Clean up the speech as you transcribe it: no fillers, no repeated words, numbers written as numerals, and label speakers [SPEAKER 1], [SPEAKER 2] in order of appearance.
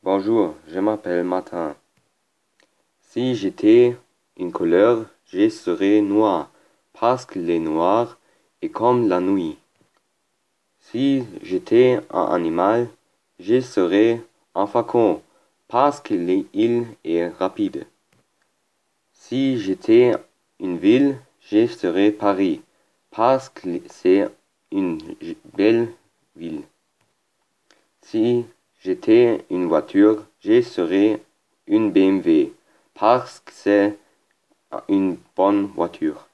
[SPEAKER 1] Bonjour, je m'appelle Martin. Si j'étais une couleur, je serais noir, parce que le noir est comme la nuit. Si j'étais un animal, je serais un faucon, parce qu'il est rapide. Si j'étais une ville, je serais Paris, parce que c'est une belle ville. Si j'étais une voiture, je serais une BMW, parce que c'est une bonne voiture.